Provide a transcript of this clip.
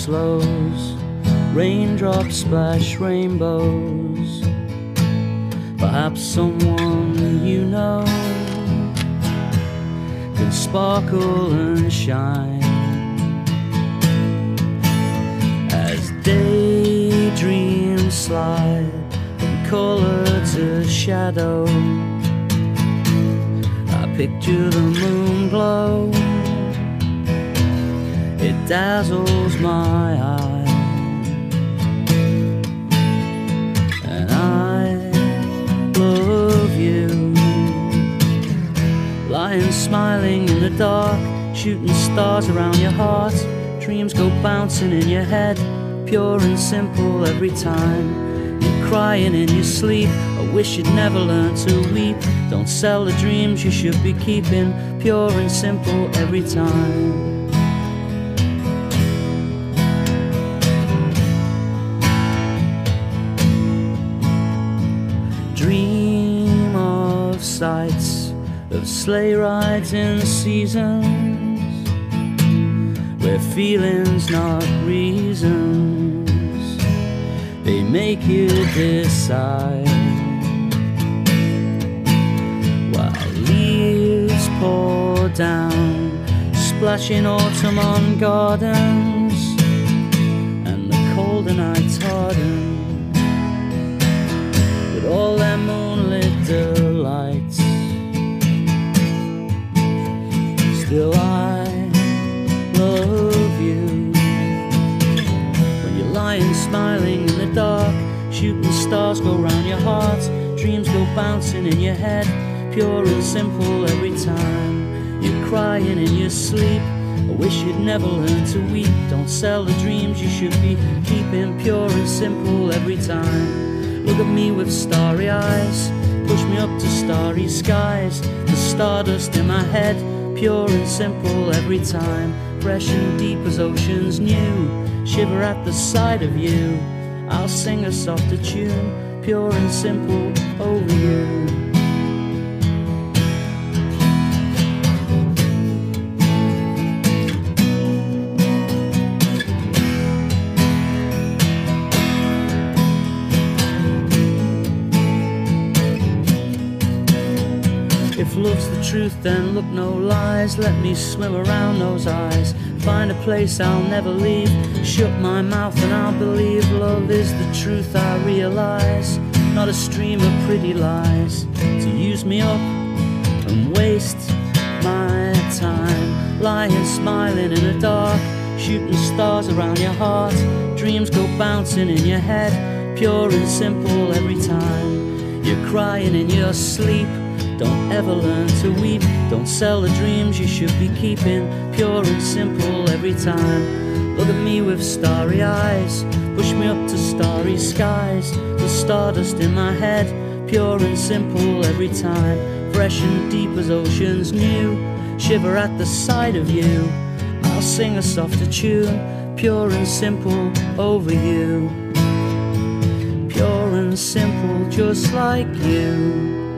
slows, raindrops splash rainbows. Perhaps someone you know can sparkle and shine as daydreams slide from color to shadow. I picture the moon glow, it dazzles my eyes, and I love you. Lying smiling in the dark, shooting stars around your heart. Dreams go bouncing in your head, pure and simple every time. You're crying in your sleep, I wish you'd never learn to weep. Don't sell the dreams you should be keeping, pure and simple every time. Dream of sights, of sleigh rides in seasons, where feelings not reasons, they make you decide. While leaves pour down, splashing autumn on gardens, and the colder nights harden with all their moonlit delights. Still I love you. When you're lying smiling in the dark, shooting stars go round your heart. Dreams go bouncing in your head, pure and simple every time. You're crying in your sleep, I wish you'd never learn to weep. Don't sell the dreams you should be keeping, pure and simple every time. Look at me with starry eyes, push me up to starry skies. The stardust in my head, pure and simple every time. Fresh and deep as oceans new, shiver at the sight of you. I'll sing a softer tune, pure and simple over you. If love's the truth, then look no lies. Let me swim around those eyes, find a place I'll never leave. Shut my mouth and I'll believe. Love is the truth I realize, not a stream of pretty lies to use me up and waste my time. Lying smiling in the dark, shooting stars around your heart. Dreams go bouncing in your head, pure and simple every time. You're crying in your sleep, don't ever learn to weep. Don't sell the dreams you should be keeping, pure and simple every time. Look at me with starry eyes, push me up to starry skies. The stardust in my head, pure and simple every time. Fresh and deep as oceans new, shiver at the sight of you. I'll sing a softer tune, pure and simple over you. Pure and simple just like you.